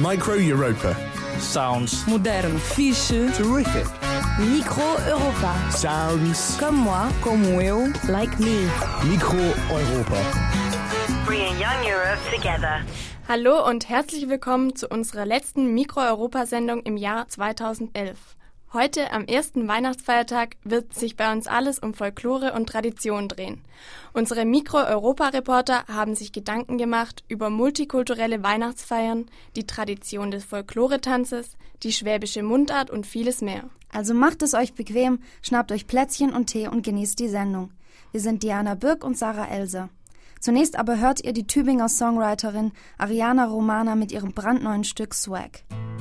Micro Europa. Sounds. Modern. Fiche. Terrific. Micro Europa. Sounds. Comme moi. Como eu. Like me. Micro Europa. Bringing young Europe together. Hallo und herzlich willkommen zu unserer letzten Micro-Europa-Sendung im Jahr 2011. Heute, am ersten Weihnachtsfeiertag, wird sich bei uns alles um Folklore und Tradition drehen. Unsere Micro-Europa-Reporter haben sich Gedanken gemacht über multikulturelle Weihnachtsfeiern, die Tradition des Folklore-Tanzes, die schwäbische Mundart und vieles mehr. Also macht es euch bequem, schnappt euch Plätzchen und Tee und genießt die Sendung. Wir sind Diana Birk und Sarah Elser. Zunächst aber hört ihr die Tübinger Songwriterin Ariana Romana mit ihrem brandneuen Stück Swag.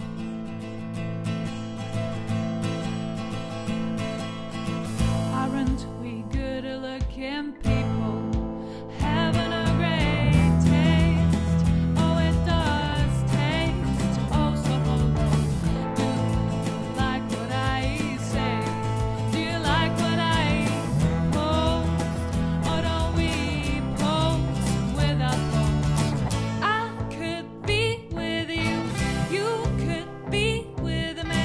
Aren't we good-looking people having a great taste? Oh, it does taste oh so good. Do you like what I say? Do you like what I post? Or don't we post without post? I could be with you, you could be with me.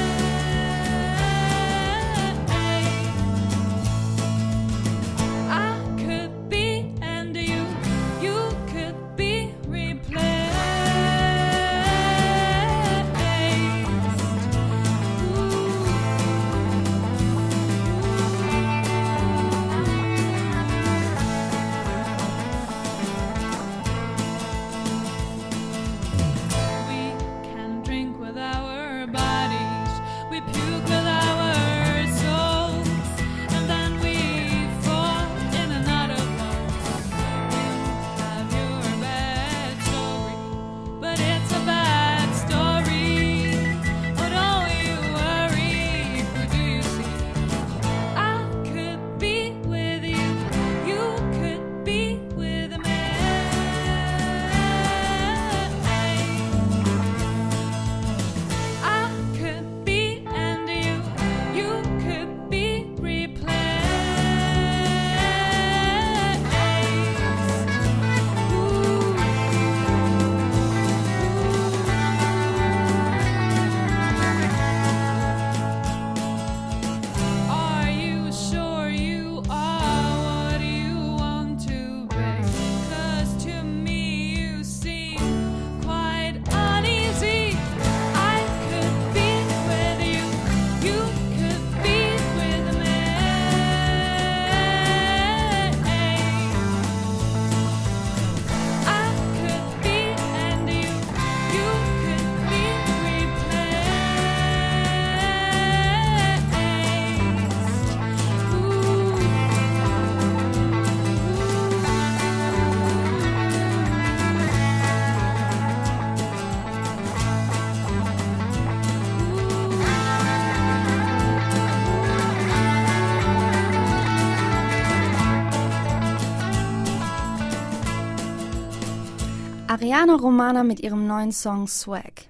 Ariana Romana mit ihrem neuen Song Swag.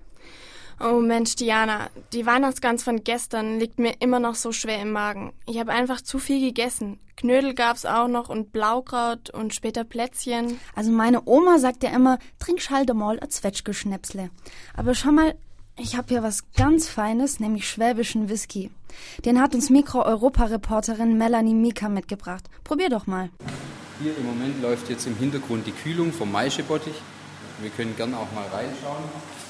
Oh Mensch, Diana, die Weihnachtsgans von gestern liegt mir immer noch so schwer im Magen. Ich habe einfach zu viel gegessen. Knödel gab's auch noch und Blaukraut und später Plätzchen. Also meine Oma sagt ja immer, trink schalte mal ein Zwetschgeschnäpsle. Aber schau mal, ich habe hier was ganz Feines, nämlich schwäbischen Whisky. Den hat uns Micro-Europa-Reporterin Melanie Mika mitgebracht. Probier doch mal. Hier im Moment läuft jetzt im Hintergrund die Kühlung vom Maischebottich. Wir können gerne auch mal reinschauen.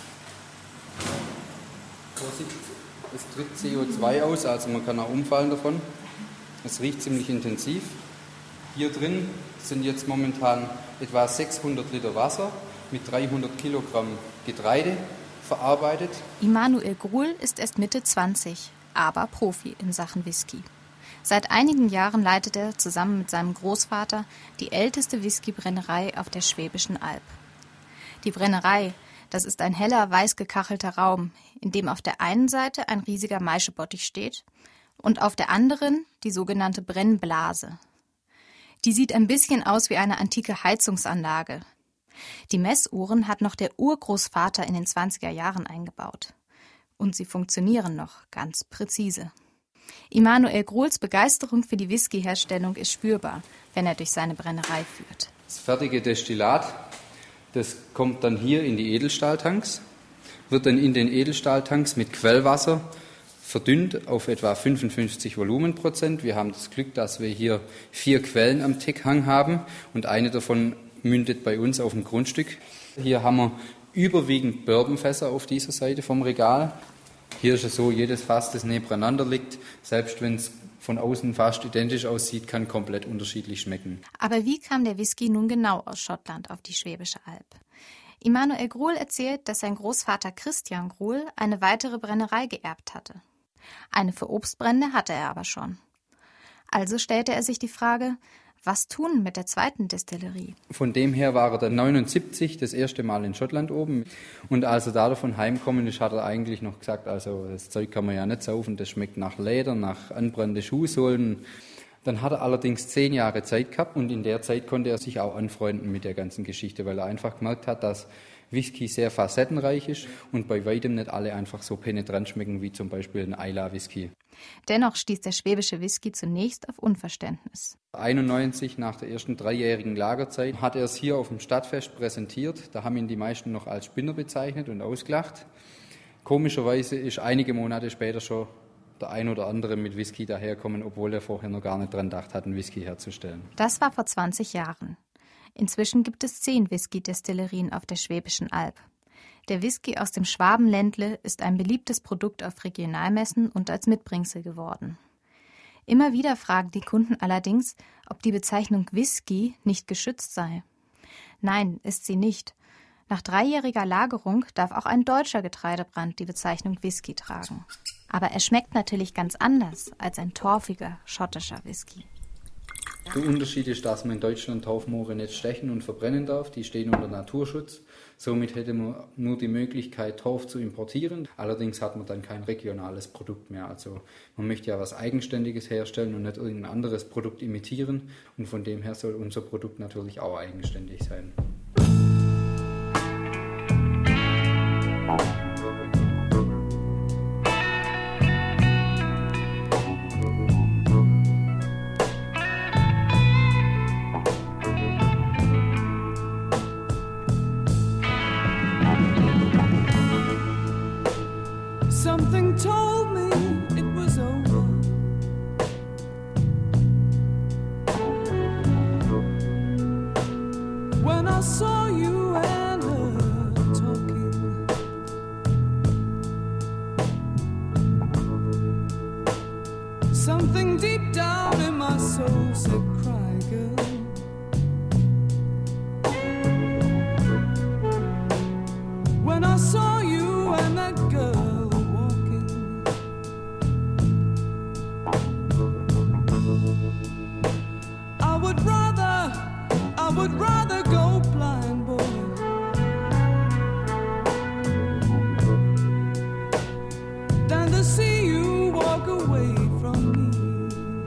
Vorsicht, es tritt CO2 aus, also man kann auch umfallen davon. Es riecht ziemlich intensiv. Hier drin sind jetzt momentan etwa 600 Liter Wasser mit 300 Kilogramm Getreide verarbeitet. Immanuel Gruhl ist erst Mitte 20, aber Profi in Sachen Whisky. Seit einigen Jahren leitet er zusammen mit seinem Großvater die älteste Whiskybrennerei auf der Schwäbischen Alb. Die Brennerei, das ist ein heller, weiß gekachelter Raum, in dem auf der einen Seite ein riesiger Maischebottich steht und auf der anderen die sogenannte Brennblase. Die sieht ein bisschen aus wie eine antike Heizungsanlage. Die Messuhren hat noch der Urgroßvater in den 20er Jahren eingebaut. Und sie funktionieren noch ganz präzise. Immanuel Gruhls Begeisterung für die Whiskyherstellung ist spürbar, wenn er durch seine Brennerei führt. Das fertige Destillat, das kommt dann hier in die Edelstahltanks wird dann in den Edelstahltanks mit Quellwasser verdünnt auf etwa 55 Volumenprozent. Wir haben das Glück, dass wir hier 4 Quellen am Teckhang haben und eine davon mündet bei uns auf dem Grundstück. Hier haben wir überwiegend Bourbonfässer auf dieser Seite vom Regal. Hier ist es so, jedes Fass, das nebeneinander liegt, selbst wenn es von außen fast identisch aussieht, kann komplett unterschiedlich schmecken. Aber wie kam der Whisky nun genau aus Schottland auf die Schwäbische Alb? Immanuel Gruhl erzählt, dass sein Großvater Christian Gruhl eine weitere Brennerei geerbt hatte. Eine für Obstbrände hatte er aber schon. Also stellte er sich die Frage, was tun mit der zweiten Destillerie? Von dem her war er dann 79 das erste Mal in Schottland oben. Und als er da davon heimgekommen ist, hat er eigentlich noch gesagt, also das Zeug kann man ja nicht saufen, das schmeckt nach Leder, nach anbrannende Schuhsohlen. Dann hat er allerdings 10 Jahre Zeit gehabt und in der Zeit konnte er sich auch anfreunden mit der ganzen Geschichte, weil er einfach gemerkt hat, dass Whisky sehr facettenreich ist und bei weitem nicht alle einfach so penetrant schmecken wie zum Beispiel ein Islay-Whisky. Dennoch stieß der schwäbische Whisky zunächst auf Unverständnis. 91, nach der ersten 3-jährigen Lagerzeit, hat er es hier auf dem Stadtfest präsentiert. Da haben ihn die meisten noch als Spinner bezeichnet und ausgelacht. Komischerweise ist einige Monate später schon der ein oder andere mit Whisky daherkommen, obwohl er vorher noch gar nicht dran gedacht hat, einen Whisky herzustellen. Das war vor 20 Jahren. Inzwischen gibt es 10 Whisky-Destillerien auf der Schwäbischen Alb. Der Whisky aus dem Schwabenländle ist ein beliebtes Produkt auf Regionalmessen und als Mitbringsel geworden. Immer wieder fragen die Kunden allerdings, ob die Bezeichnung Whisky nicht geschützt sei. Nein, ist sie nicht. Nach 3-jähriger Lagerung darf auch ein deutscher Getreidebrand die Bezeichnung Whisky tragen. Aber er schmeckt natürlich ganz anders als ein torfiger schottischer Whisky. Der Unterschied ist, dass man in Deutschland Torfmoore nicht stechen und verbrennen darf. Die stehen unter Naturschutz. Somit hätte man nur die Möglichkeit, Torf zu importieren. Allerdings hat man dann kein regionales Produkt mehr. Also man möchte ja was Eigenständiges herstellen und nicht irgendein anderes Produkt imitieren. Und von dem her soll unser Produkt natürlich auch eigenständig sein. Something told me it was over. When I saw you and her talking, something deep down in my soul said, cry, girl. When I saw you and that girl, I would rather go blind, boy, than to see you walk away from me.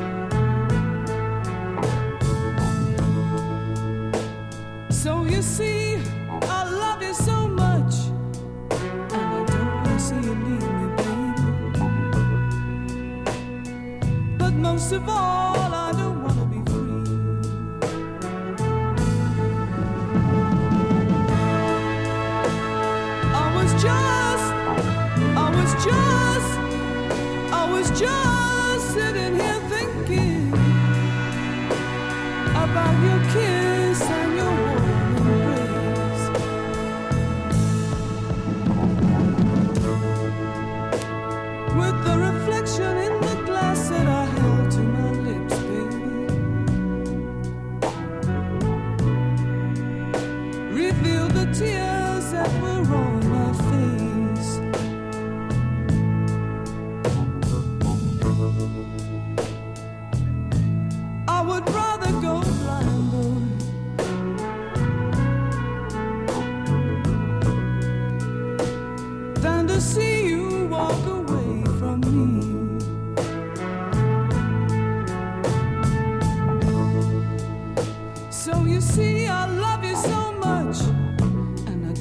So you see, I love you so much, and I don't want to see you leave me, baby. But most of all, I don't want to be free. I was just sitting here thinking about your kiss and your warm embrace. With the reflection in the glass that I held to my lips, baby, revealed the tears that were on my face. I would rather go blind, boy, than to see you walk away from me. So you see, I love you so much, and I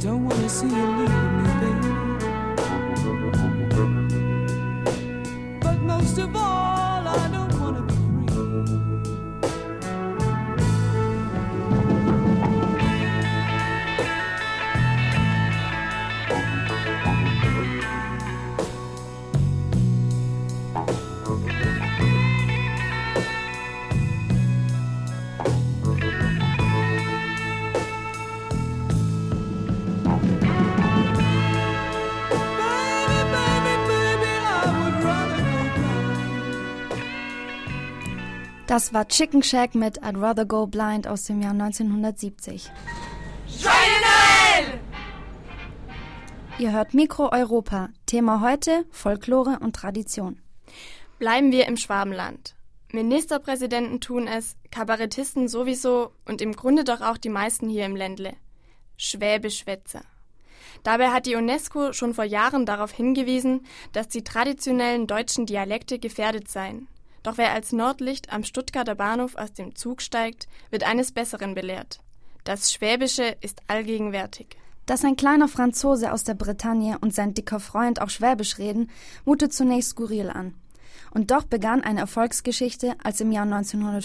Das war Chicken Shack mit I'd Rather Go Blind aus dem Jahr 1970. Ihr hört Mikro Europa. Thema heute Folklore und Tradition. Bleiben wir im Schwabenland. Ministerpräsidenten tun es, Kabarettisten sowieso und im Grunde doch auch die meisten hier im Ländle. Schwäbischwätzer. Dabei hat die UNESCO schon vor Jahren darauf hingewiesen, dass die traditionellen deutschen Dialekte gefährdet seien. Doch wer als Nordlicht am Stuttgarter Bahnhof aus dem Zug steigt, wird eines Besseren belehrt. Das Schwäbische ist allgegenwärtig. Dass ein kleiner Franzose aus der Bretagne und sein dicker Freund auch Schwäbisch reden, mutet zunächst skurril an. Und doch begann eine Erfolgsgeschichte, als im Jahr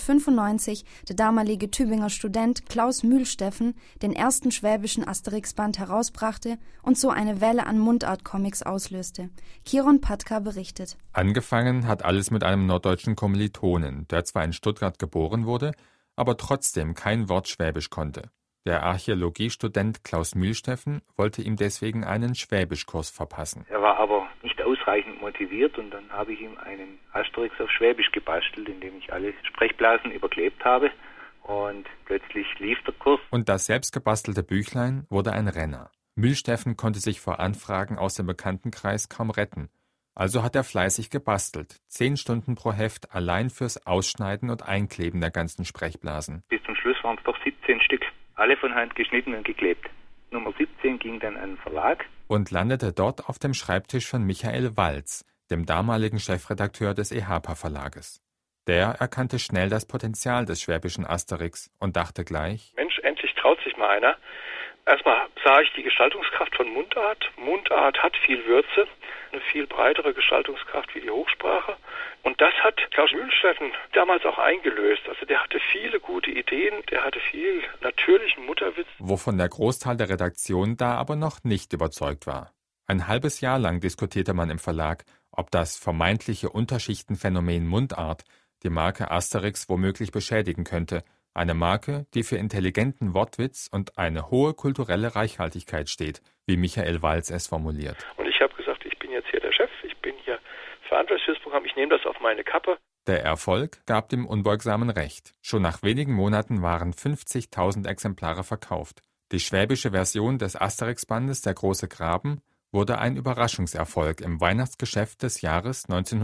1995 der damalige Tübinger Student Klaus Mühlsteffen den ersten schwäbischen Asterix-Band herausbrachte und so eine Welle an Mundart-Comics auslöste. Kiron Patka berichtet. Angefangen hat alles mit einem norddeutschen Kommilitonen, der zwar in Stuttgart geboren wurde, aber trotzdem kein Wort Schwäbisch konnte. Der Archäologiestudent Klaus Mühlsteffen wollte ihm deswegen einen Schwäbischkurs verpassen. Er war aber nicht ausreichend motiviert und dann habe ich ihm einen Asterix auf Schwäbisch gebastelt, indem ich alle Sprechblasen überklebt habe und plötzlich lief der Kurs. Und das selbstgebastelte Büchlein wurde ein Renner. Mühlsteffen konnte sich vor Anfragen aus dem Bekanntenkreis kaum retten. Also hat er fleißig gebastelt. 10 Stunden pro Heft allein fürs Ausschneiden und Einkleben der ganzen Sprechblasen. Bis zum Schluss waren es doch 17 Stück. Alle von Hand geschnitten und geklebt. Nummer 17 ging dann an den Verlag. Und landete dort auf dem Schreibtisch von Michael Walz, dem damaligen Chefredakteur des EHPA-Verlages. Der erkannte schnell das Potenzial des schwäbischen Asterix und dachte gleich: Mensch, endlich traut sich mal einer. Erstmal sah ich die Gestaltungskraft von Mundart. Mundart hat viel Würze, eine viel breitere Gestaltungskraft wie die Hochsprache. Und das hat Klaus Mühlsteffen damals auch eingelöst. Also der hatte viele gute Ideen, der hatte viel natürlichen Mutterwitz. Wovon der Großteil der Redaktion da aber noch nicht überzeugt war. Ein halbes Jahr lang diskutierte man im Verlag, ob das vermeintliche Unterschichtenphänomen Mundart die Marke Asterix womöglich beschädigen könnte. Eine Marke, die für intelligenten Wortwitz und eine hohe kulturelle Reichhaltigkeit steht, wie Michael Walz es formuliert. Und ich habe gesagt, ich bin jetzt hier der Chef, ich bin hier verantwortlich fürs Programm, ich nehme das auf meine Kappe. Der Erfolg gab dem Unbeugsamen recht. Schon nach wenigen Monaten waren 50.000 Exemplare verkauft. Die schwäbische Version des Asterix-Bandes Der große Graben wurde ein Überraschungserfolg im Weihnachtsgeschäft des Jahres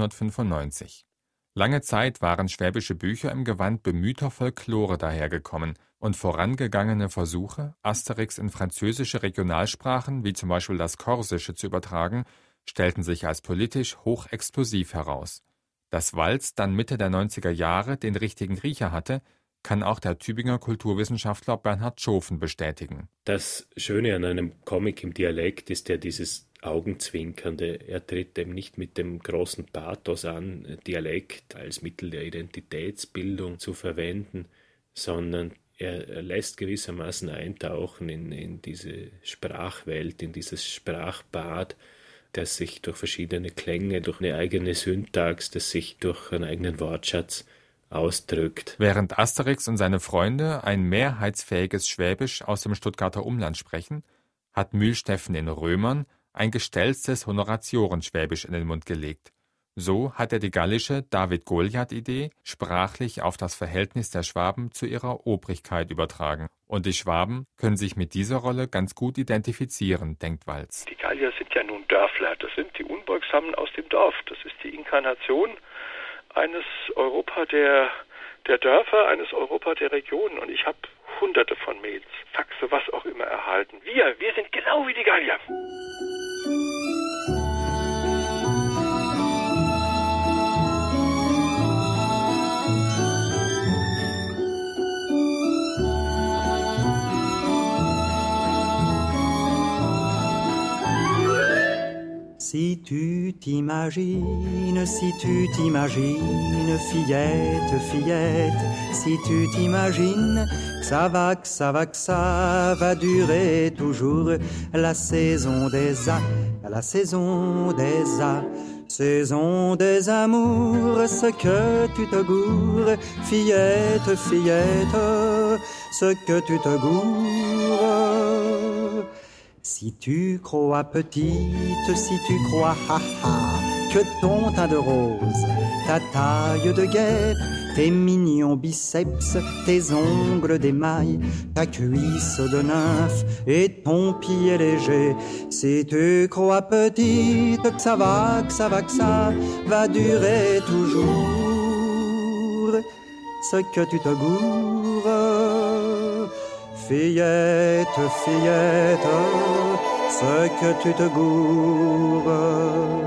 1995. Lange Zeit waren schwäbische Bücher im Gewand bemühter Folklore dahergekommen und vorangegangene Versuche, Asterix in französische Regionalsprachen wie zum Beispiel das Korsische zu übertragen, stellten sich als politisch hochexplosiv heraus. Dass Walz dann Mitte der 90er Jahre den richtigen Riecher hatte, kann auch der Tübinger Kulturwissenschaftler Bernhard Schofen bestätigen. Das Schöne an einem Comic im Dialekt ist ja dieses Augenzwinkernde. Er tritt eben nicht mit dem großen Pathos an, Dialekt als Mittel der Identitätsbildung zu verwenden, sondern er lässt gewissermaßen eintauchen in diese Sprachwelt, in dieses Sprachbad, das sich durch verschiedene Klänge, durch eine eigene Syntax, das sich durch einen eigenen Wortschatz ausdrückt. Während Asterix und seine Freunde ein mehrheitsfähiges Schwäbisch aus dem Stuttgarter Umland sprechen, hat Mühlsteffen in Römern ein gestelztes Honoratiorenschwäbisch in den Mund gelegt. So hat er die gallische David-Goliath-Idee sprachlich auf das Verhältnis der Schwaben zu ihrer Obrigkeit übertragen. Und die Schwaben können sich mit dieser Rolle ganz gut identifizieren, denkt Walz. Die Gallier sind ja nun Dörfler, das sind die Unbeugsamen aus dem Dorf. Das ist die Inkarnation eines Europa der Dörfer, eines Europa der Regionen. Und ich habe hunderte von Mails, Faxe, was auch immer erhalten. Wir sind genau wie die Gallier. Si tu t'imagines, fillette, fillette, si tu t'imagines, que ça va durer toujours la saison des saison des amours, ce que tu te gourres, fillette, fillette, ce que tu te gourres. Si tu crois petite, si tu crois, ha ha, que ton teint de rose, ta taille de guêpe, tes mignons biceps, tes ongles d'émail, ta cuisse de nymphe et ton pied léger. Si tu crois petite que ça va, que ça va, que ça va durer toujours, ce que tu te gourres, fillette, fillette, ce que tu te gourres.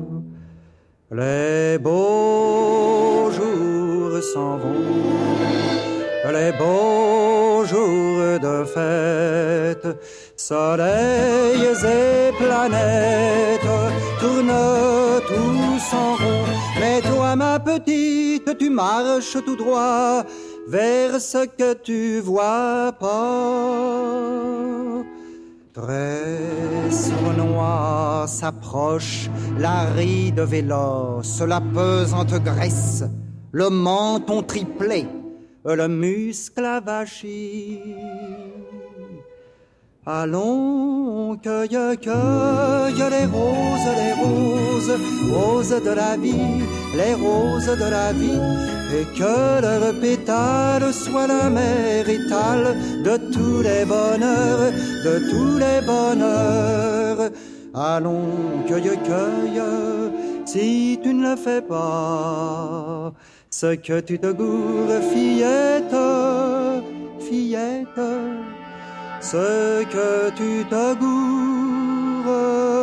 Les beaux jours s'en vont, les beaux jours de fête, soleils et planètes tournent tous en rond. Mais toi, ma petite, tu marches tout droit vers ce que tu vois pas. Très sournois s'approche la ride véloce, la pesante graisse, le menton triplé, le muscle avachi. Allons, cueille, cueille les roses, roses de la vie, les roses de la vie, et que leurs pétales soient la mer étale de tous les bonheurs, de tous les bonheurs. Allons, cueille, cueille, si tu ne le fais pas, ce que tu te gourres, fillette, fillette, ce que tu te gourres.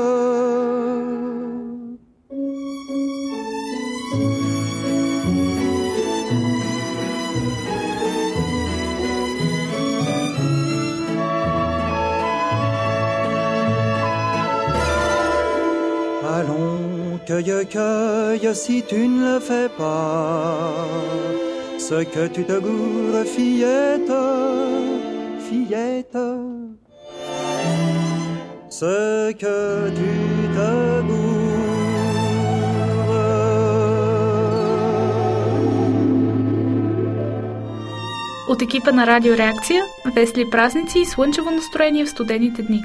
Allons, cueille, cueille, si tu ne le fais pas, ce que tu te gourres, fillette, fillette, ce que tu te gourres. От екипа на Радио Реакция, весели празници и слънчево настроение в студените дни.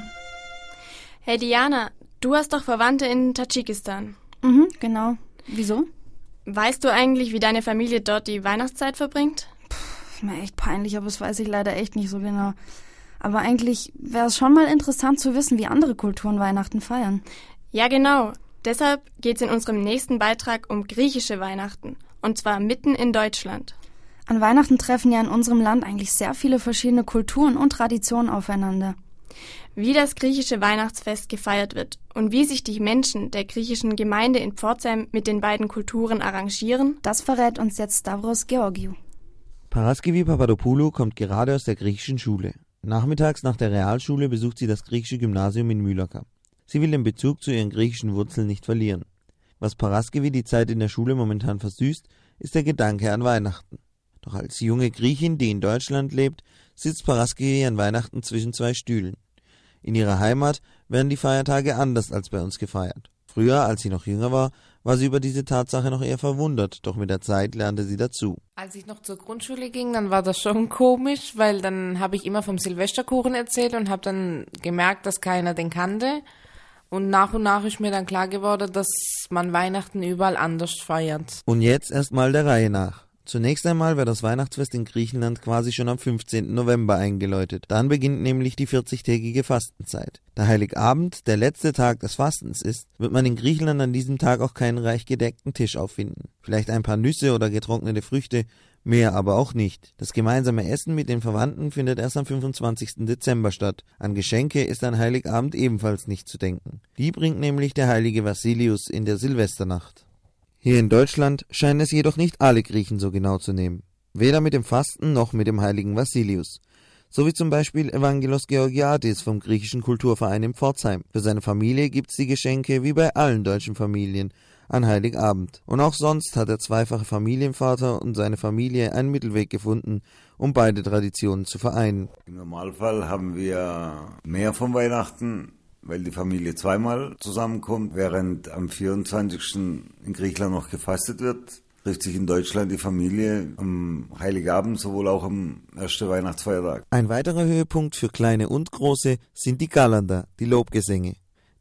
Hey Diana, du hast doch Verwandte in Tadschikistan. Mhm, genau. Wieso? Weißt du eigentlich, wie deine Familie dort die Weihnachtszeit verbringt? Ist mir echt peinlich, aber das weiß ich leider echt nicht so genau. Aber eigentlich wäre es schon mal interessant zu wissen, wie andere Kulturen Weihnachten feiern. Ja, genau. Deshalb geht es in unserem nächsten Beitrag um griechische Weihnachten. Und zwar mitten in Deutschland. An Weihnachten treffen ja in unserem Land eigentlich sehr viele verschiedene Kulturen und Traditionen aufeinander. Wie das griechische Weihnachtsfest gefeiert wird und wie sich die Menschen der griechischen Gemeinde in Pforzheim mit den beiden Kulturen arrangieren, das verrät uns jetzt Stavros Georgiou. Paraskevi Papadopoulou kommt gerade aus der griechischen Schule. Nachmittags nach der Realschule besucht sie das griechische Gymnasium in Myloka. Sie will den Bezug zu ihren griechischen Wurzeln nicht verlieren. Was Paraskevi die Zeit in der Schule momentan versüßt, ist der Gedanke an Weihnachten. Doch als junge Griechin, die in Deutschland lebt, sitzt Paraskevi an Weihnachten zwischen zwei Stühlen. In ihrer Heimat werden die Feiertage anders als bei uns gefeiert. Früher, als sie noch jünger war sie über diese Tatsache noch eher verwundert, doch mit der Zeit lernte sie dazu. Als ich noch zur Grundschule ging, dann war das schon komisch, weil dann habe ich immer vom Silvesterkuchen erzählt und habe dann gemerkt, dass keiner den kannte. Und nach ist mir dann klar geworden, dass man Weihnachten überall anders feiert. Und jetzt erstmal der Reihe nach. Zunächst einmal wird das Weihnachtsfest in Griechenland quasi schon am 15. November eingeläutet. Dann beginnt nämlich die 40-tägige Fastenzeit. Da Heiligabend der letzte Tag des Fastens ist, wird man in Griechenland an diesem Tag auch keinen reich gedeckten Tisch auffinden. Vielleicht ein paar Nüsse oder getrocknete Früchte, mehr aber auch nicht. Das gemeinsame Essen mit den Verwandten findet erst am 25. Dezember statt. An Geschenke ist an Heiligabend ebenfalls nicht zu denken. Die bringt nämlich der heilige Vassilius in der Silvesternacht. Hier in Deutschland scheinen es jedoch nicht alle Griechen so genau zu nehmen. Weder mit dem Fasten noch mit dem heiligen Vassilius. So wie zum Beispiel Evangelos Georgiadis vom griechischen Kulturverein in Pforzheim. Für seine Familie gibt's die Geschenke wie bei allen deutschen Familien an Heiligabend. Und auch sonst hat der zweifache Familienvater und seine Familie einen Mittelweg gefunden, um beide Traditionen zu vereinen. Im Normalfall haben wir mehr von Weihnachten, weil die Familie zweimal zusammenkommt, während am 24. in Griechenland noch gefastet wird, trifft sich in Deutschland die Familie am Heiligabend, sowohl auch am ersten Weihnachtsfeiertag. Ein weiterer Höhepunkt für Kleine und Große sind die Galanda, die Lobgesänge.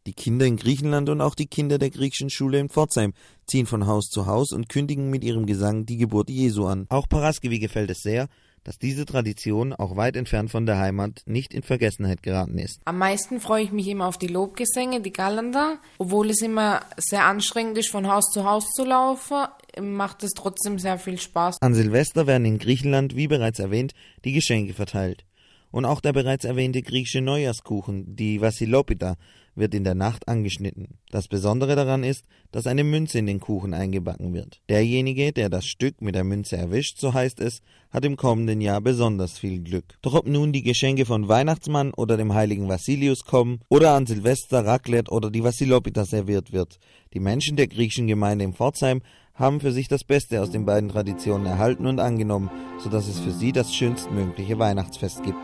Die Kinder in Griechenland und auch die Kinder der griechischen Schule in Pforzheim ziehen von Haus zu Haus und kündigen mit ihrem Gesang die Geburt Jesu an. Auch Paraskevy gefällt es sehr, dass diese Tradition, auch weit entfernt von der Heimat, nicht in Vergessenheit geraten ist. Am meisten freue ich mich immer auf die Lobgesänge, die Galanda. Obwohl es immer sehr anstrengend ist, von Haus zu Haus zu laufen, macht es trotzdem sehr viel Spaß. An Silvester werden in Griechenland, wie bereits erwähnt, die Geschenke verteilt. Und auch der bereits erwähnte griechische Neujahrskuchen, die Vassilopita, wird in der Nacht angeschnitten. Das Besondere daran ist, dass eine Münze in den Kuchen eingebacken wird. Derjenige, der das Stück mit der Münze erwischt, so heißt es, hat im kommenden Jahr besonders viel Glück. Doch ob nun die Geschenke von Weihnachtsmann oder dem heiligen Vassilius kommen oder an Silvester Raclette oder die Vassilopita serviert wird, die Menschen der griechischen Gemeinde in Pforzheim haben für sich das Beste aus den beiden Traditionen erhalten und angenommen, sodass es für sie das schönstmögliche Weihnachtsfest gibt.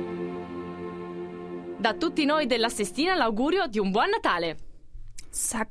Da tutti noi della Sestina l'augurio di un buon Natale. Sag mal,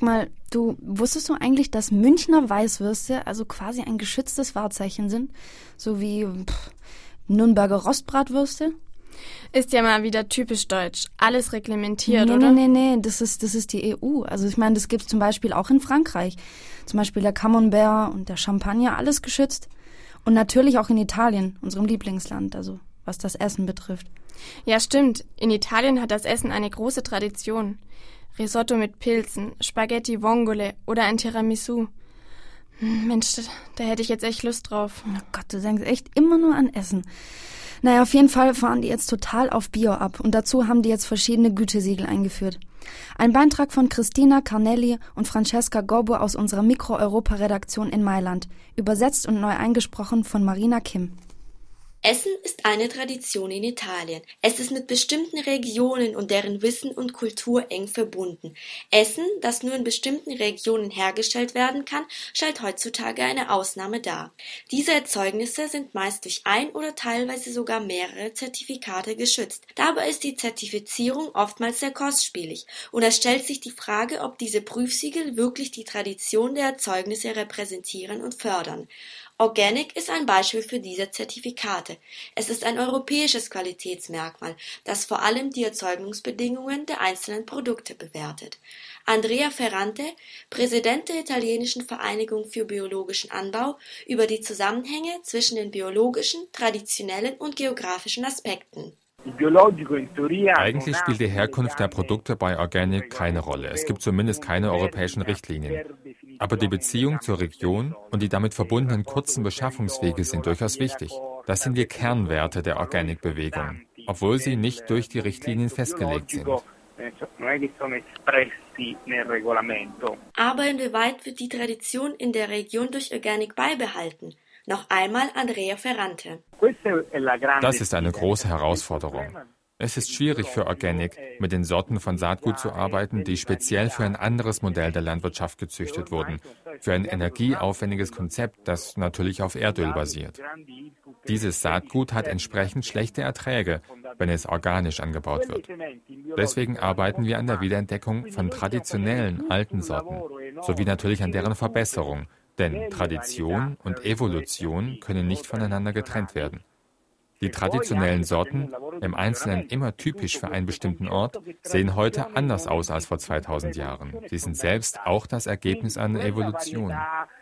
Du, wusstest du eigentlich, dass Münchner Weißwürste also quasi ein geschütztes Wahrzeichen sind? So wie Nürnberger Rostbratwürste? Ist ja mal wieder typisch deutsch. Alles reglementiert, Nee, oder? Nee, das ist die EU. Also ich meine, das gibt's zum Beispiel auch in Frankreich. Zum Beispiel der Camembert und der Champagner, alles geschützt. Und natürlich auch in Italien, unserem Lieblingsland, also was das Essen betrifft. Ja, stimmt. In Italien hat das Essen eine große Tradition. Risotto mit Pilzen, Spaghetti Vongole oder ein Tiramisu. Mensch, da hätte ich jetzt echt Lust drauf. Oh Gott, du denkst echt immer nur an Essen. Naja, auf jeden Fall fahren die jetzt total auf Bio ab und dazu haben die jetzt verschiedene Gütesiegel eingeführt. Ein Beitrag von Christina Carnelli und Francesca Gorbo aus unserer Mikro-Europa-Redaktion in Mailand, übersetzt und neu eingesprochen von Marina Kim. Essen ist eine Tradition in Italien. Es ist mit bestimmten Regionen und deren Wissen und Kultur eng verbunden. Essen, das nur in bestimmten Regionen hergestellt werden kann, stellt heutzutage eine Ausnahme dar. Diese Erzeugnisse sind meist durch ein oder teilweise sogar mehrere Zertifikate geschützt. Dabei ist die Zertifizierung oftmals sehr kostspielig und es stellt sich die Frage, ob diese Prüfsiegel wirklich die Tradition der Erzeugnisse repräsentieren und fördern. Organic ist ein Beispiel für diese Zertifikate. Es ist ein europäisches Qualitätsmerkmal, das vor allem die Erzeugungsbedingungen der einzelnen Produkte bewertet. Andrea Ferrante, Präsident der italienischen Vereinigung für biologischen Anbau, über die Zusammenhänge zwischen den biologischen, traditionellen und geografischen Aspekten. Eigentlich spielt die Herkunft der Produkte bei Organic keine Rolle. Es gibt zumindest keine europäischen Richtlinien. Aber die Beziehung zur Region und die damit verbundenen kurzen Beschaffungswege sind durchaus wichtig. Das sind die Kernwerte der Organic-Bewegung, obwohl sie nicht durch die Richtlinien festgelegt sind. Aber inwieweit wird die Tradition in der Region durch Organic beibehalten? Noch einmal Andrea Ferrante. Das ist eine große Herausforderung. Es ist schwierig für Organic, mit den Sorten von Saatgut zu arbeiten, die speziell für ein anderes Modell der Landwirtschaft gezüchtet wurden, für ein energieaufwendiges Konzept, das natürlich auf Erdöl basiert. Dieses Saatgut hat entsprechend schlechte Erträge, wenn es organisch angebaut wird. Deswegen arbeiten wir an der Wiederentdeckung von traditionellen alten Sorten, sowie natürlich an deren Verbesserung, denn Tradition und Evolution können nicht voneinander getrennt werden. Die traditionellen Sorten, im Einzelnen immer typisch für einen bestimmten Ort, sehen heute anders aus als vor 2000 Jahren. Sie sind selbst auch das Ergebnis einer Evolution.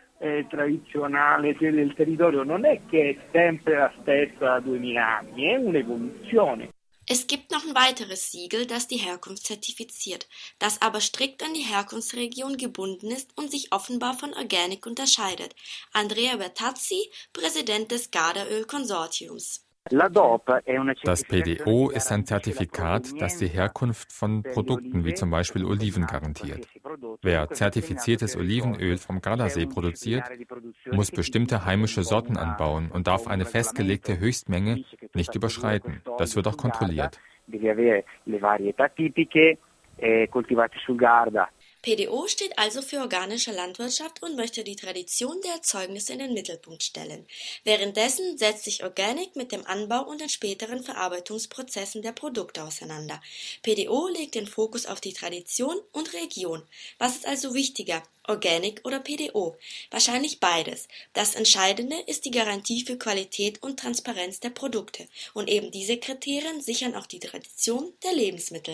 Es gibt noch ein weiteres Siegel, das die Herkunft zertifiziert, das aber strikt an die Herkunftsregion gebunden ist und sich offenbar von Organic unterscheidet. Andrea Bertazzi, Präsident des Gardaöl-Konsortiums. Das PDO ist ein Zertifikat, das die Herkunft von Produkten wie zum Beispiel Oliven garantiert. Wer zertifiziertes Olivenöl vom Gardasee produziert, muss bestimmte heimische Sorten anbauen und darf eine festgelegte Höchstmenge nicht überschreiten. Das wird auch kontrolliert. PDO steht also für organische Landwirtschaft und möchte die Tradition der Erzeugnisse in den Mittelpunkt stellen. Währenddessen setzt sich Organic mit dem Anbau und den späteren Verarbeitungsprozessen der Produkte auseinander. PDO legt den Fokus auf die Tradition und Region. Was ist also wichtiger, Organic oder PDO? Wahrscheinlich beides. Das Entscheidende ist die Garantie für Qualität und Transparenz der Produkte. Und eben diese Kriterien sichern auch die Tradition der Lebensmittel.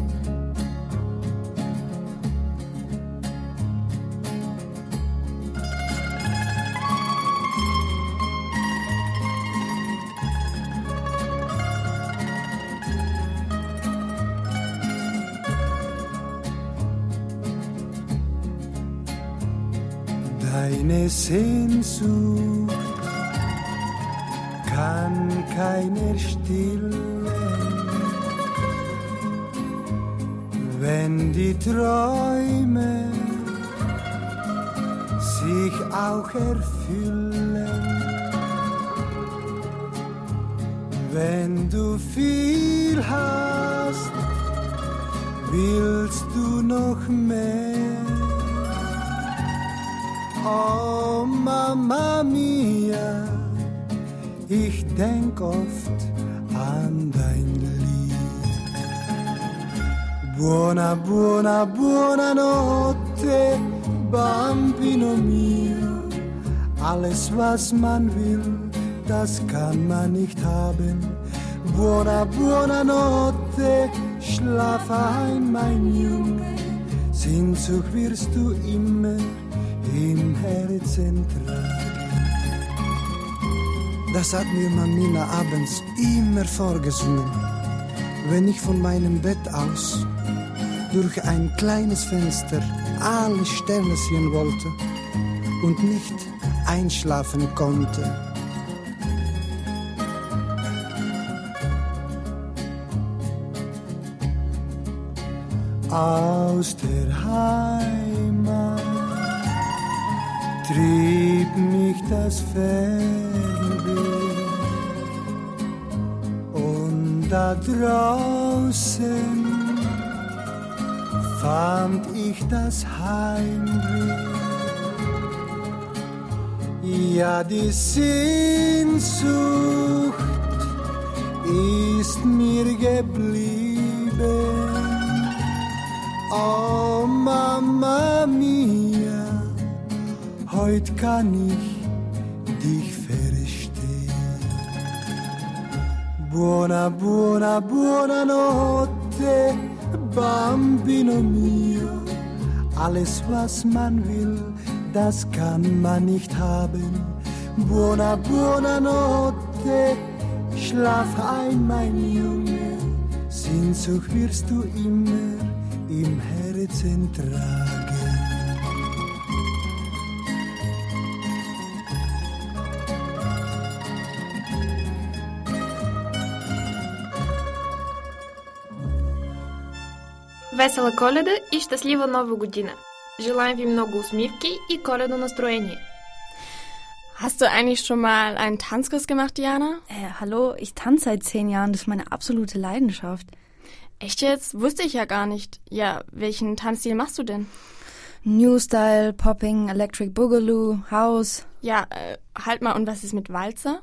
Deine Sehnsucht kann keiner stillen, wenn die Träume sich auch erfüllen. Wenn du viel hast, willst du noch mehr. Oh Mama mia, ich denk oft an dein Lied. Buona, buona, buona notte, bambino mio. Alles, was man will, das kann man nicht haben. Buonanotte, schlaf ein, mein Junge. Sehnsucht wirst du immer im Herzen tragen. Das hat mir Mamina abends immer vorgesungen, wenn ich von meinem Bett aus durch ein kleines Fenster alle Sterne sehen wollte und nicht einschlafen konnte. Aus der Heimat trieb mich das Fernweh und da draußen fand ich das Heimweh. Ja, die Sehnsucht ist mir geblieben. Oh, Mama mia, heute kann ich dich verstehen. Buonanotte, bambino mio. Alles, was man will, das kann man nicht haben. Buonanotte, schlaf ein, mein Junge. Sehnsucht wirst du immer im Herzen tragen. Весела Коледа и щастлива Нова година! Желаем ви много усмивки и коледно настроение. Hast du eigentlich schon mal einen Tanzkurs gemacht, Diana? Hallo, ich tanze seit 10 Jahren, das ist meine absolute Leidenschaft. Echt jetzt? Wusste ich ja gar nicht. Ja, welchen Tanzstil machst du denn? New Style, Popping, Electric Boogaloo, House. Ja, halt mal, und was ist mit Walzer?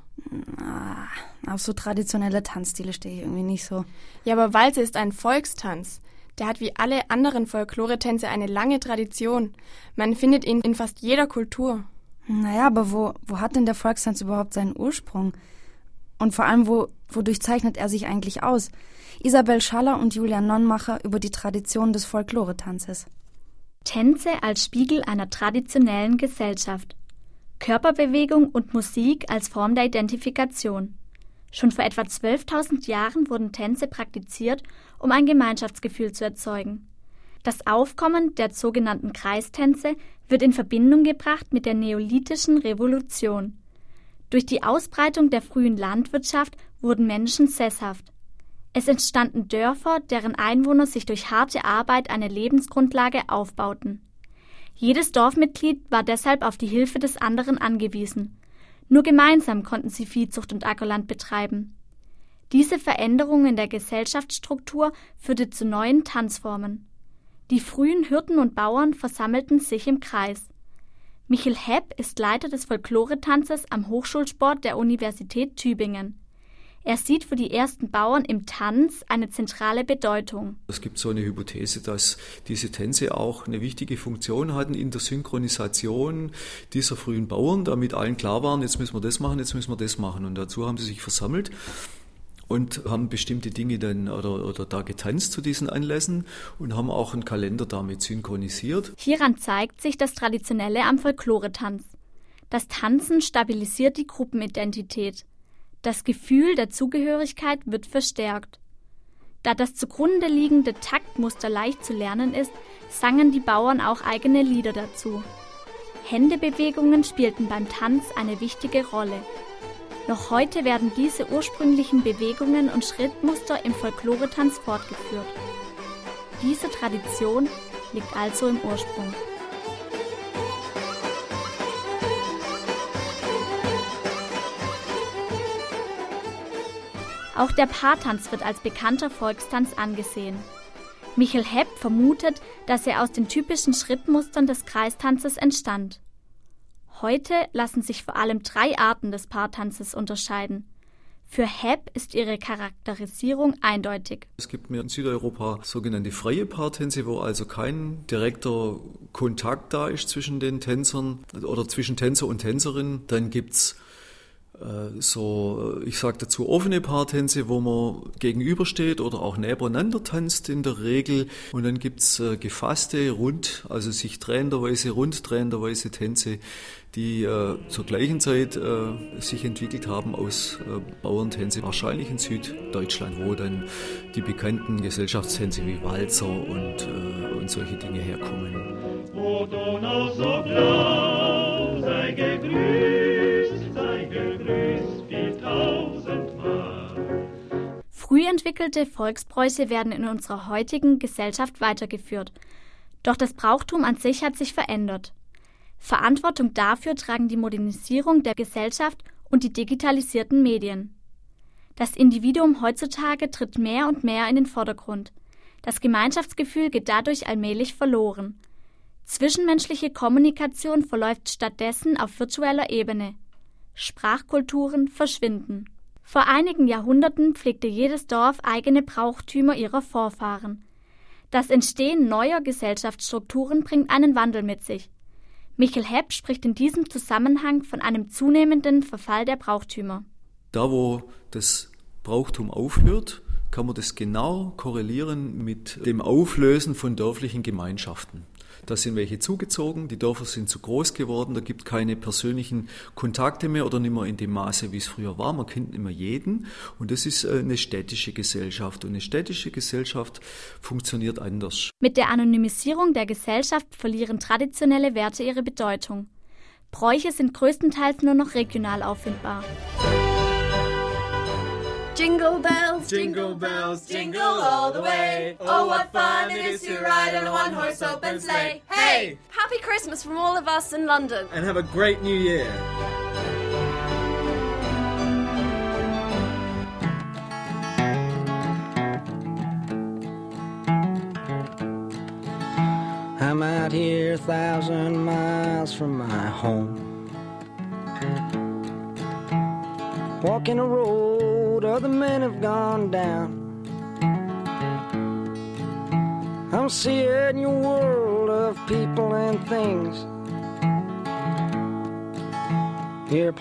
Auf so traditionelle Tanzstile stehe ich irgendwie nicht so. Ja, aber Walzer ist ein Volkstanz. Der hat wie alle anderen Folklore-Tänze eine lange Tradition. Man findet ihn in fast jeder Kultur. Naja, aber wo hat denn der Volkstanz überhaupt seinen Ursprung? Und vor allem, wodurch zeichnet er sich eigentlich aus? Isabel Schaller und Julian Nonnmacher über die Tradition des Folklore-Tanzes. Tänze als Spiegel einer traditionellen Gesellschaft. Körperbewegung und Musik als Form der Identifikation. Schon vor etwa 12.000 Jahren wurden Tänze praktiziert, um ein Gemeinschaftsgefühl zu erzeugen. Das Aufkommen der sogenannten Kreistänze wird in Verbindung gebracht mit der neolithischen Revolution. Durch die Ausbreitung der frühen Landwirtschaft wurden Menschen sesshaft. Es entstanden Dörfer, deren Einwohner sich durch harte Arbeit eine Lebensgrundlage aufbauten. Jedes Dorfmitglied war deshalb auf die Hilfe des anderen angewiesen. Nur gemeinsam konnten sie Viehzucht und Ackerland betreiben. Diese Veränderung in der Gesellschaftsstruktur führte zu neuen Tanzformen. Die frühen Hirten und Bauern versammelten sich im Kreis. Michel Hepp ist Leiter des Folklore-Tanzes am Hochschulsport der Universität Tübingen. Er sieht für die ersten Bauern im Tanz eine zentrale Bedeutung. Es gibt so eine Hypothese, dass diese Tänze auch eine wichtige Funktion hatten in der Synchronisation dieser frühen Bauern, damit allen klar waren, jetzt müssen wir das machen, jetzt müssen wir das machen. Und dazu haben sie sich versammelt und haben bestimmte Dinge dann oder da getanzt zu diesen Anlässen und haben auch einen Kalender damit synchronisiert. Hieran zeigt sich das Traditionelle am Folklore-Tanz. Das Tanzen stabilisiert die Gruppenidentität. Das Gefühl der Zugehörigkeit wird verstärkt. Da das zugrunde liegende Taktmuster leicht zu lernen ist, sangen die Bauern auch eigene Lieder dazu. Händebewegungen spielten beim Tanz eine wichtige Rolle. Noch heute werden diese ursprünglichen Bewegungen und Schrittmuster im Folklore-Tanz fortgeführt. Diese Tradition liegt also im Ursprung. Auch der Paartanz wird als bekannter Volkstanz angesehen. Michel Hepp vermutet, dass er aus den typischen Schrittmustern des Kreistanzes entstand. Heute lassen sich vor allem 3 Arten des Paartanzes unterscheiden. Für Hepp ist ihre Charakterisierung eindeutig. Es gibt mehr in Südeuropa sogenannte freie Paartänze, wo also kein direkter Kontakt da ist zwischen den Tänzern oder zwischen Tänzer und Tänzerin. Dann gibt's ich sage dazu offene Paartänze, wo man gegenübersteht oder auch nebeneinander tanzt in der Regel. Und dann gibt's gefasste, also sich runddrehenderweise Tänze, die zur gleichen Zeit sich entwickelt haben aus Bauerntänze, wahrscheinlich in Süddeutschland, wo dann die bekannten Gesellschaftstänze wie Walzer und solche Dinge herkommen. O Donau so blau, sei gegrüßt wie tausendmal. Früh entwickelte Volksbräuche werden in unserer heutigen Gesellschaft weitergeführt. Doch das Brauchtum an sich hat sich verändert. Verantwortung dafür tragen die Modernisierung der Gesellschaft und die digitalisierten Medien. Das Individuum heutzutage tritt mehr und mehr in den Vordergrund. Das Gemeinschaftsgefühl geht dadurch allmählich verloren. Zwischenmenschliche Kommunikation verläuft stattdessen auf virtueller Ebene. Sprachkulturen verschwinden. Vor einigen Jahrhunderten pflegte jedes Dorf eigene Brauchtümer ihrer Vorfahren. Das Entstehen neuer Gesellschaftsstrukturen bringt einen Wandel mit sich. Michel Hepp spricht in diesem Zusammenhang von einem zunehmenden Verfall der Brauchtümer. Da, wo das Brauchtum aufhört, kann man das genau korrelieren mit dem Auflösen von dörflichen Gemeinschaften. Da sind welche zugezogen, die Dörfer sind zu groß geworden, da gibt es keine persönlichen Kontakte mehr oder nicht mehr in dem Maße, wie es früher war. Man kennt nicht mehr jeden und das ist eine städtische Gesellschaft. Und eine städtische Gesellschaft funktioniert anders. Mit der Anonymisierung der Gesellschaft verlieren traditionelle Werte ihre Bedeutung. Bräuche sind größtenteils nur noch regional auffindbar. Jingle bells, jingle bells, jingle all the way. Oh, what fun it is to ride in a one-horse open sleigh. Hey! Happy Christmas from all of us in London. And have a great new year. I'm out here 1,000 miles from my home, walking a road other men have gone down. I'm seeing your world of people and things. Here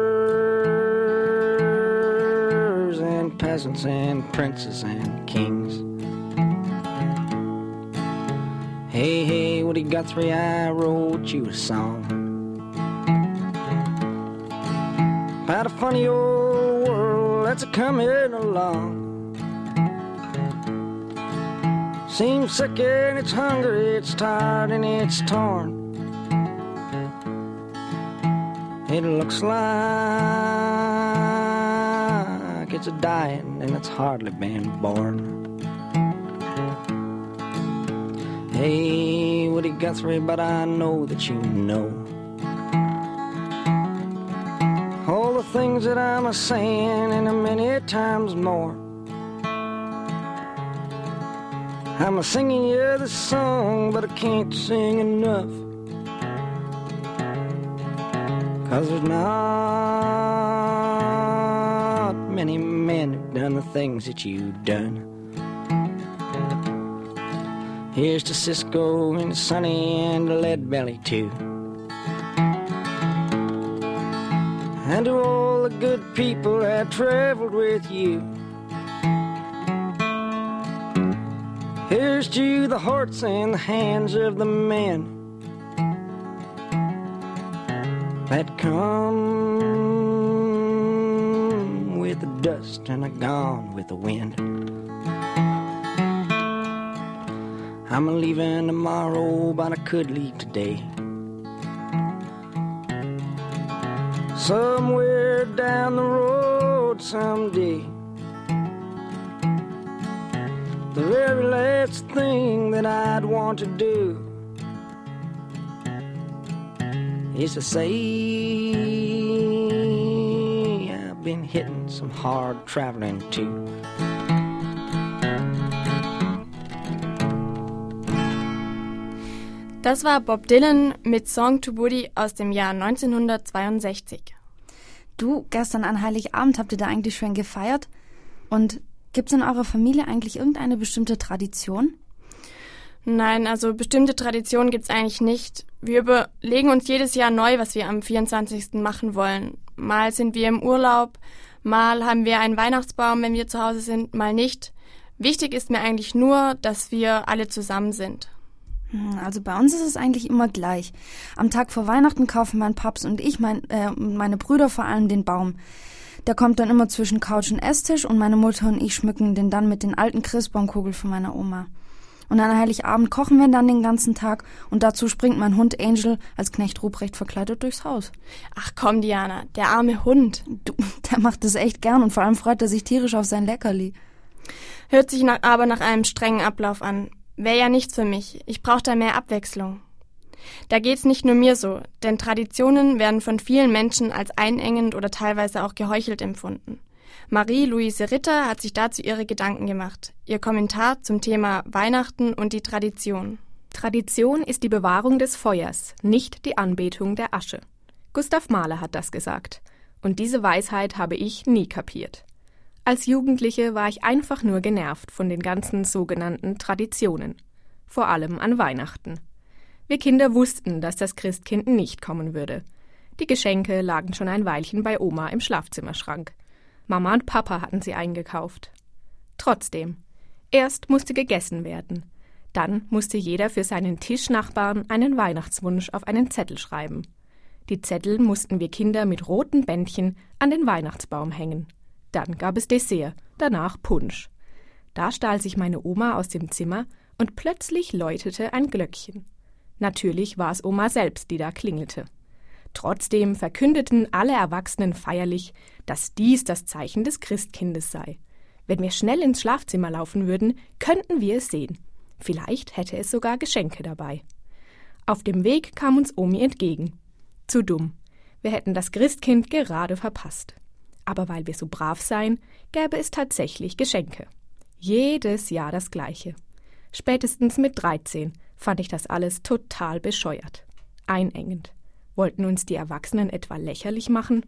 paupers and peasants and princes and kings. Hey, hey, Woody Guthrie, I wrote you a song about a funny old world that's a-coming along. Seems sick and it's hungry, it's tired and it's torn. It looks like it's a dying and it's hardly been born. Hey, Woody Guthrie, but I know that you know all the things that I'm a-saying and a many times more. I'm a-singing you this song, but I can't sing enough, 'cause there's not many men who've done the things that you've done. Here's to Cisco and to Sonny and to Leadbelly too, and to all the good people that traveled with you. Here's to the hearts and the hands of the men that come with the dust and are gone with the wind. I'm a-leaving tomorrow, but I could leave today. Somewhere down the road someday. The very last thing that I'd want to do is to say I've been hitting some hard traveling too. Das war Bob Dylan mit Song to Woody aus dem Jahr 1962. Du, gestern an Heiligabend habt ihr da eigentlich schön gefeiert? Und gibt's in eurer Familie eigentlich irgendeine bestimmte Tradition? Nein, also bestimmte Traditionen gibt's eigentlich nicht. Wir überlegen uns jedes Jahr neu, was wir am 24. machen wollen. Mal sind wir im Urlaub, mal haben wir einen Weihnachtsbaum, wenn wir zu Hause sind, mal nicht. Wichtig ist mir eigentlich nur, dass wir alle zusammen sind. Also bei uns ist es eigentlich immer gleich. Am Tag vor Weihnachten kaufen mein Paps und ich, meine Brüder vor allem, den Baum. Der kommt dann immer zwischen Couch und Esstisch und meine Mutter und ich schmücken den dann mit den alten Christbaumkugeln von meiner Oma. Und an Heiligabend kochen wir dann den ganzen Tag und dazu springt mein Hund Angel als Knecht Ruprecht verkleidet durchs Haus. Ach komm, Diana, der arme Hund. Du, der macht das echt gern und vor allem freut er sich tierisch auf sein Leckerli. Hört sich aber nach einem strengen Ablauf an. Wäre ja nichts für mich. Ich brauche da mehr Abwechslung. Da geht's nicht nur mir so, denn Traditionen werden von vielen Menschen als einengend oder teilweise auch geheuchelt empfunden. Marie-Louise Ritter hat sich dazu ihre Gedanken gemacht. Ihr Kommentar zum Thema Weihnachten und die Tradition. Tradition ist die Bewahrung des Feuers, nicht die Anbetung der Asche. Gustav Mahler hat das gesagt. Und diese Weisheit habe ich nie kapiert. Als Jugendliche war ich einfach nur genervt von den ganzen sogenannten Traditionen. Vor allem an Weihnachten. Wir Kinder wussten, dass das Christkind nicht kommen würde. Die Geschenke lagen schon ein Weilchen bei Oma im Schlafzimmerschrank. Mama und Papa hatten sie eingekauft. Trotzdem, erst musste gegessen werden. Dann musste jeder für seinen Tischnachbarn einen Weihnachtswunsch auf einen Zettel schreiben. Die Zettel mussten wir Kinder mit roten Bändchen an den Weihnachtsbaum hängen. Dann gab es Dessert, danach Punsch. Da stahl sich meine Oma aus dem Zimmer und plötzlich läutete ein Glöckchen. Natürlich war es Oma selbst, die da klingelte. Trotzdem verkündeten alle Erwachsenen feierlich, dass dies das Zeichen des Christkindes sei. Wenn wir schnell ins Schlafzimmer laufen würden, könnten wir es sehen. Vielleicht hätte es sogar Geschenke dabei. Auf dem Weg kam uns Omi entgegen. Zu dumm. Wir hätten das Christkind gerade verpasst. Aber weil wir so brav seien, gäbe es tatsächlich Geschenke. Jedes Jahr das Gleiche. Spätestens mit 13 fand ich das alles total bescheuert. Einengend. Wollten uns die Erwachsenen etwa lächerlich machen?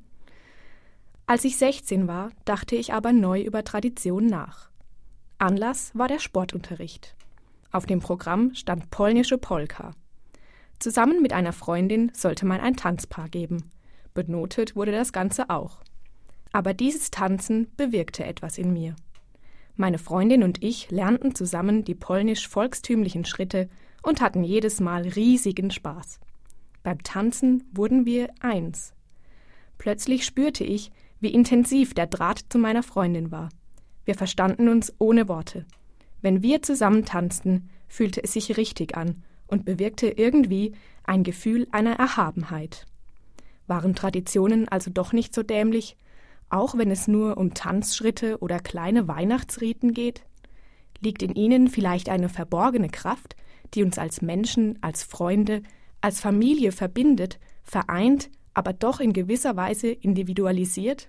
Als ich 16 war, dachte ich aber neu über Tradition nach. Anlass war der Sportunterricht. Auf dem Programm stand polnische Polka. Zusammen mit einer Freundin sollte man ein Tanzpaar geben. Benotet wurde das Ganze auch. Aber dieses Tanzen bewirkte etwas in mir. Meine Freundin und ich lernten zusammen die polnisch-volkstümlichen Schritte und hatten jedes Mal riesigen Spaß. Beim Tanzen wurden wir eins. Plötzlich spürte ich, wie intensiv der Draht zu meiner Freundin war. Wir verstanden uns ohne Worte. Wenn wir zusammen tanzten, fühlte es sich richtig an und bewirkte irgendwie ein Gefühl einer Erhabenheit. Waren Traditionen also doch nicht so dämlich, auch wenn es nur um Tanzschritte oder kleine Weihnachtsriten geht? Liegt in ihnen vielleicht eine verborgene Kraft, die uns als Menschen, als Freunde, als Familie verbindet, vereint, aber doch in gewisser Weise individualisiert?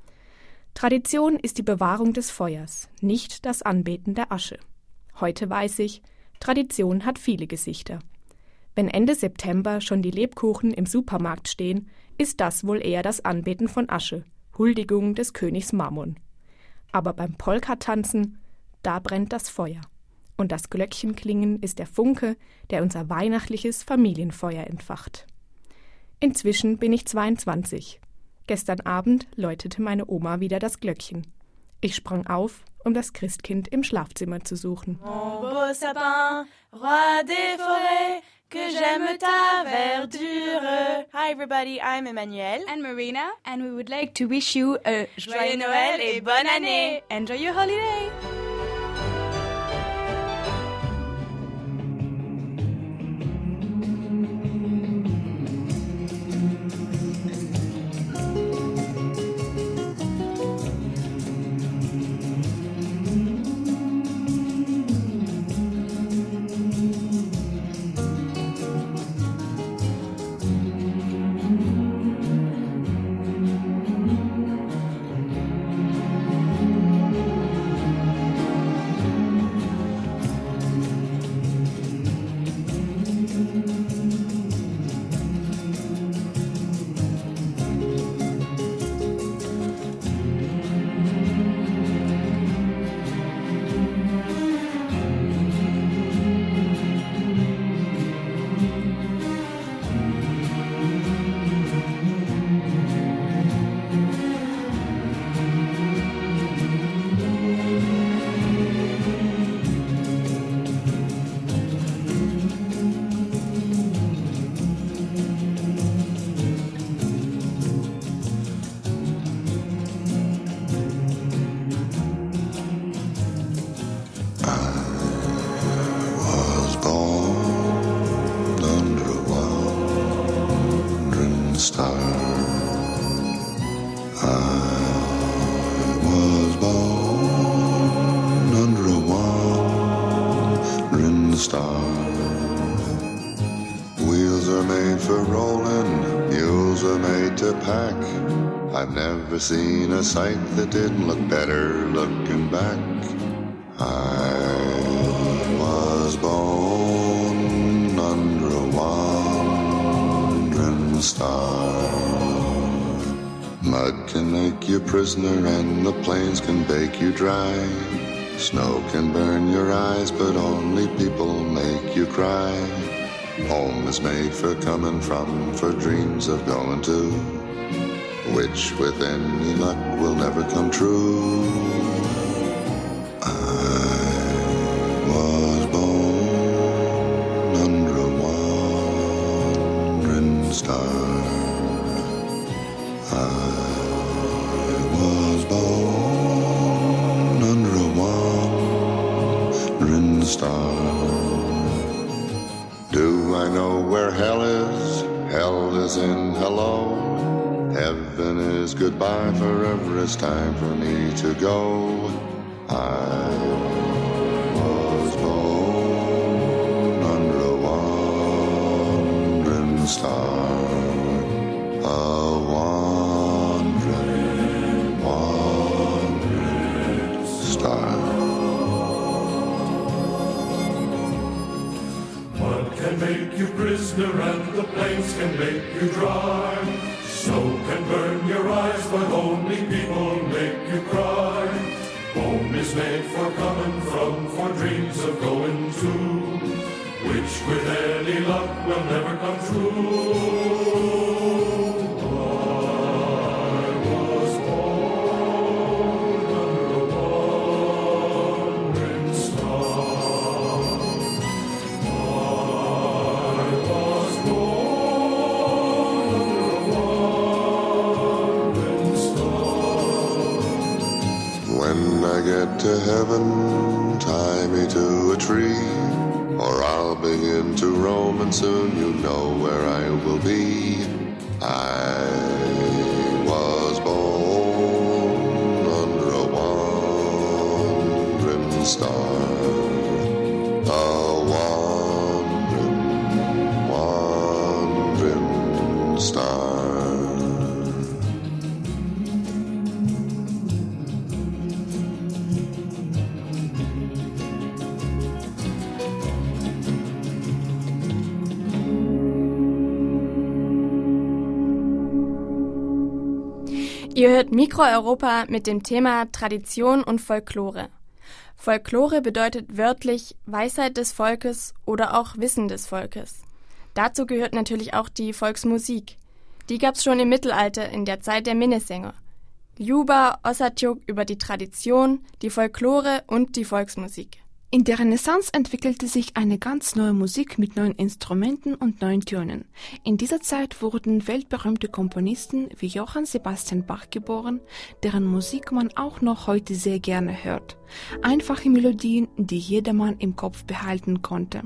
Tradition ist die Bewahrung des Feuers, nicht das Anbeten der Asche. Heute weiß ich, Tradition hat viele Gesichter. Wenn Ende September schon die Lebkuchen im Supermarkt stehen, ist das wohl eher das Anbeten von Asche, Huldigung des Königs Mammon. Aber beim Polka-Tanzen, da brennt das Feuer. Und das Glöckchenklingen ist der Funke, der unser weihnachtliches Familienfeuer entfacht. Inzwischen bin ich 22. Gestern Abend läutete meine Oma wieder das Glöckchen. Ich sprang auf, um das Christkind im Schlafzimmer zu suchen. Mon beau sapin, roi des forêts, que j'aime ta verdure. Hi everybody, I'm Emmanuel and Marina, and we would like to wish you a joyeux Noël et bonne année. Enjoy your holiday. star. I was born under a wandering star. Wheels are made for rolling, mules are made to pack. I've never seen a sight that didn't look better looking back. I was born under a wandering star. Mud can make you prisoner and the plains can bake you dry. Snow can burn your eyes, but only people make you cry. Home is made for coming from, for dreams of going to, which with any luck will never come true. I was born under a wandering star. I was born under a wandering star. Do I know where hell is? Hell is in hello. Heaven is goodbye, forever it's time for me to go. I was born under a wandering star. A wandering star. Mud can make you prisoner and the plains can make you dry. Snow can burn your eyes, but only people make you cry. Home is made for coming from, for dreams of going to, which with any luck will never come true. Get to heaven, tie me to a tree, or I'll begin to roam and soon you know where I will be. I was born under a wandering star, a wandering star. Ihr hört Mikro Europa mit dem Thema Tradition und Folklore. Folklore bedeutet wörtlich Weisheit des Volkes oder auch Wissen des Volkes. Dazu gehört natürlich auch die Volksmusik. Die gab's schon im Mittelalter in der Zeit der Minnesänger. Ljuba Osatjuk über die Tradition, die Folklore und die Volksmusik. In der Renaissance entwickelte sich eine ganz neue Musik mit neuen Instrumenten und neuen Tönen. In dieser Zeit wurden weltberühmte Komponisten wie Johann Sebastian Bach geboren, deren Musik man auch noch heute sehr gerne hört. Einfache Melodien, die jedermann im Kopf behalten konnte.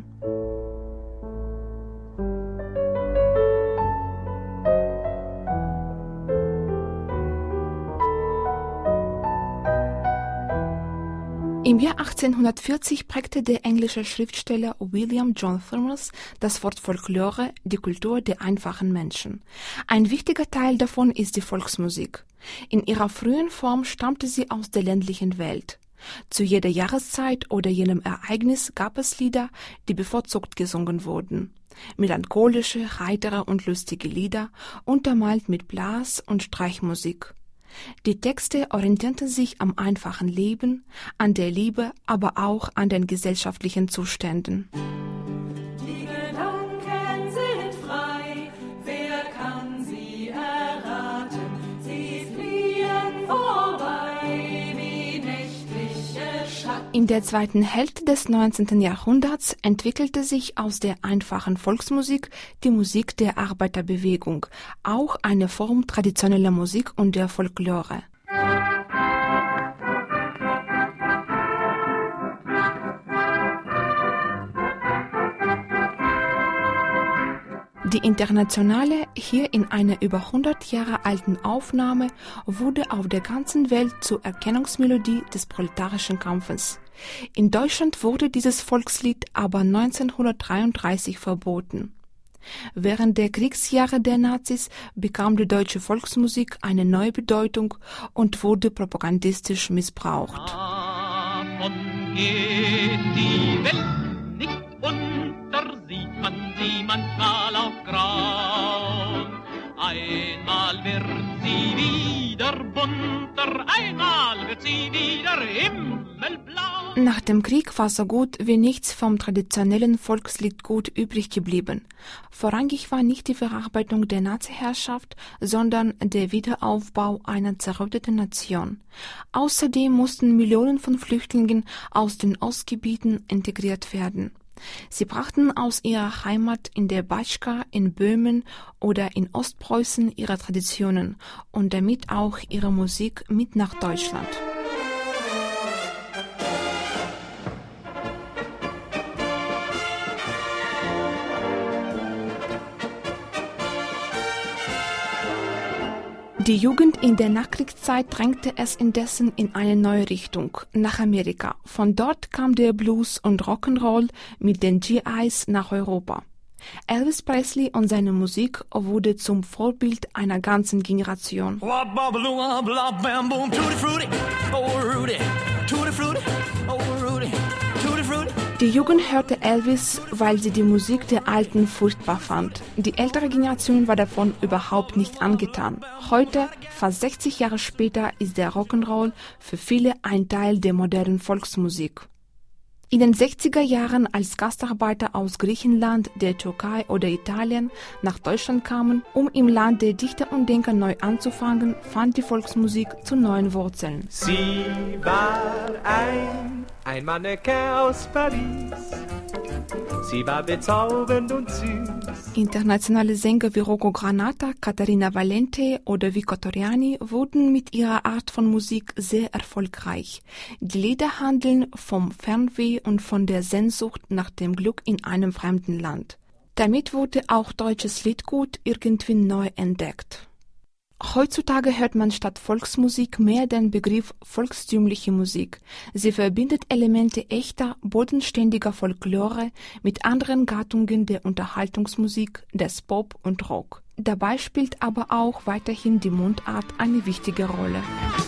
Im Jahr 1840 prägte der englische Schriftsteller William John Thomas das Wort Folklore, die Kultur der einfachen Menschen. Ein wichtiger Teil davon ist die Volksmusik. In ihrer frühen Form stammte sie aus der ländlichen Welt. Zu jeder Jahreszeit oder jenem Ereignis gab es Lieder, die bevorzugt gesungen wurden. Melancholische, heitere und lustige Lieder, untermalt mit Blas- und Streichmusik. Die Texte orientierten sich am einfachen Leben, an der Liebe, aber auch an den gesellschaftlichen Zuständen. Die Gedanken sind frei, wer kann sie erraten? Sie fliehen vorbei wie nächtliche Schatten. In der zweiten Hälfte des 19. Jahrhunderts entwickelte sich aus der einfachen Volksmusik die Musik der Arbeiterbewegung, auch eine Form traditioneller Musik und der Folklore. Die Internationale, hier in einer über 100 Jahre alten Aufnahme, wurde auf der ganzen Welt zur Erkennungsmelodie des proletarischen Kampfes. In Deutschland wurde dieses Volkslied aber 1933 verboten. Während der Kriegsjahre der Nazis bekam die deutsche Volksmusik eine neue Bedeutung und wurde propagandistisch missbraucht. Davon geht die Welt nicht unter, sieht man sie manchmal auch grau. Einmal wird sie wieder bunter, einmal wird sie wieder himmelblau. Nach dem Krieg war so gut wie nichts vom traditionellen Volksliedgut übrig geblieben. Vorrangig war nicht die Verarbeitung der Nazi-Herrschaft, sondern der Wiederaufbau einer zerrütteten Nation. Außerdem mussten Millionen von Flüchtlingen aus den Ostgebieten integriert werden. Sie brachten aus ihrer Heimat in der Batschka, in Böhmen oder in Ostpreußen ihre Traditionen und damit auch ihre Musik mit nach Deutschland. Die Jugend in der Nachkriegszeit drängte es indessen in eine neue Richtung, nach Amerika. Von dort kam der Blues und Rock'n'Roll mit den GIs nach Europa. Elvis Presley und seine Musik wurde zum Vorbild einer ganzen Generation. Die Jugend hörte Elvis, weil sie die Musik der Alten furchtbar fand. Die ältere Generation war davon überhaupt nicht angetan. Heute, fast 60 Jahre später, ist der Rock'n'Roll für viele ein Teil der modernen Volksmusik. In den 60er Jahren, als Gastarbeiter aus Griechenland, der Türkei oder Italien nach Deutschland kamen, um im Land der Dichter und Denker neu anzufangen, fand die Volksmusik zu neuen Wurzeln. Sie war ein Mannequin aus Paris. Sie war bezaubernd und süß. Internationale Sänger wie Rocco Granata, Caterina Valente oder Vico Torriani wurden mit ihrer Art von Musik sehr erfolgreich. Die Lieder handeln vom Fernweh und von der Sehnsucht nach dem Glück in einem fremden Land. Damit wurde auch deutsches Liedgut irgendwie neu entdeckt. Heutzutage hört man statt Volksmusik mehr den Begriff volkstümliche Musik. Sie verbindet Elemente echter, bodenständiger Folklore mit anderen Gattungen der Unterhaltungsmusik, des Pop und Rock. Dabei spielt aber auch weiterhin die Mundart eine wichtige Rolle.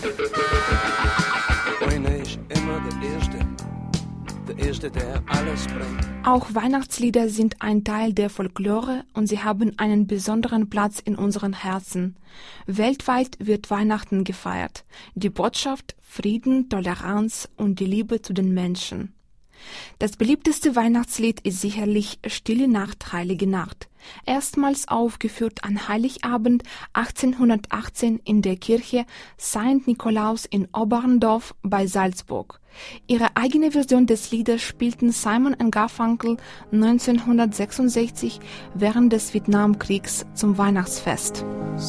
Einer ist immer der Erste, der alles bringt. Auch Weihnachtslieder sind ein Teil der Folklore und sie haben einen besonderen Platz in unseren Herzen. Weltweit wird Weihnachten gefeiert. Die Botschaft Frieden, Toleranz und die Liebe zu den Menschen. Das beliebteste Weihnachtslied ist sicherlich Stille Nacht, Heilige Nacht. Erstmals aufgeführt an Heiligabend 1818 in der Kirche St. Nikolaus in Oberndorf bei Salzburg. Ihre eigene Version des Liedes spielten Simon & Garfunkel 1966 während des Vietnamkriegs zum Weihnachtsfest.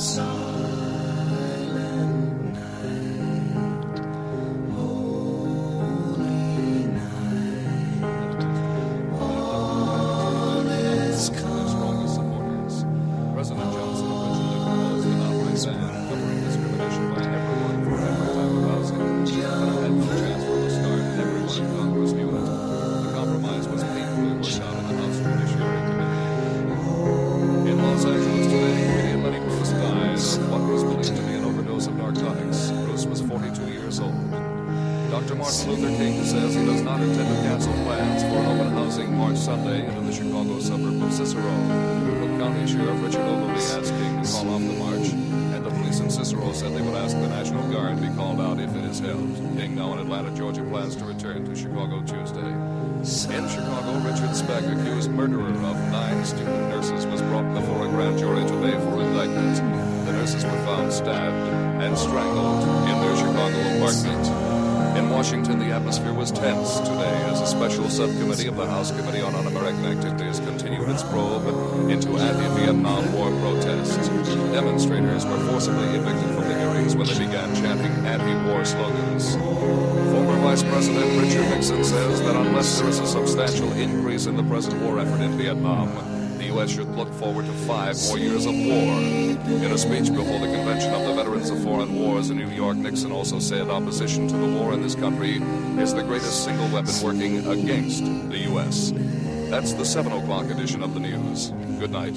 Dr. Martin Luther King says he does not intend to cancel plans for an open housing March Sunday in the Chicago suburb of Cicero. Cook County Sheriff Richard Ogilvie asked King to call off the march, and the police in Cicero said they would ask the National Guard be called out if it is held. King, now in Atlanta, Georgia, plans to return to Chicago Tuesday. In Chicago, Richard Speck, accused murderer of 9 student nurses, was brought before a grand jury today for indictment. The nurses were found stabbed and strangled in their Chicago apartment. In Washington, the atmosphere was tense today as a special subcommittee of the House Committee on Un-American Activities continued its probe into anti-Vietnam War protests. Demonstrators were forcibly evicted from the hearings when they began chanting anti-war slogans. Former Vice President Richard Nixon says that unless there is a substantial increase in the present war effort in Vietnam, the U.S. should look forward to 5 more years of war. In a speech before the Convention of the Veterans of Foreign Wars in New York, Nixon also said opposition to the war in this country is the greatest single weapon working against the U.S. That's the 7 o'clock edition of the news. Good night.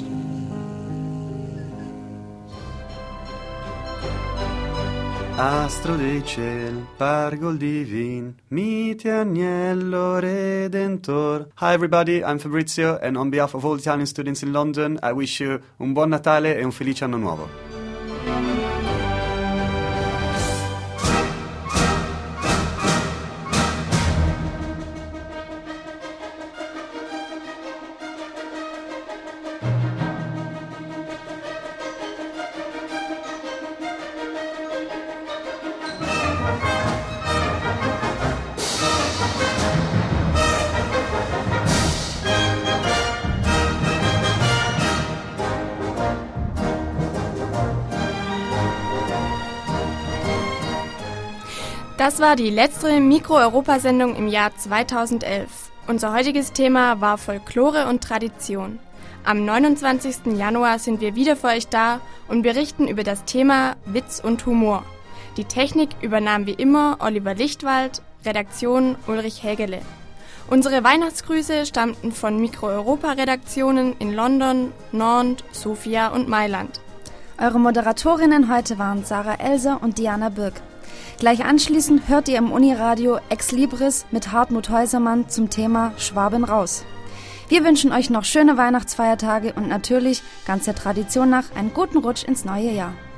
Astro del ciel, pargol divin, mite agnello redentor. Hi everybody, I'm Fabrizio and on behalf of all Italian students in London, I wish you un buon Natale e un felice anno nuovo. Das war die letzte Mikro-Europa-Sendung im Jahr 2011. Unser heutiges Thema war Folklore und Tradition. Am 29. Januar sind wir wieder für euch da und berichten über das Thema Witz und Humor. Die Technik übernahm wie immer Oliver Lichtwald, Redaktion Ulrich Hägele. Unsere Weihnachtsgrüße stammten von Mikro-Europa-Redaktionen in London, Nantes, Sofia und Mailand. Eure Moderatorinnen heute waren Sarah Elser und Diana Birk. Gleich anschließend hört ihr im Uniradio Ex Libris mit Hartmut Häusermann zum Thema Schwaben raus. Wir wünschen euch noch schöne Weihnachtsfeiertage und natürlich, ganz der Tradition nach, einen guten Rutsch ins neue Jahr.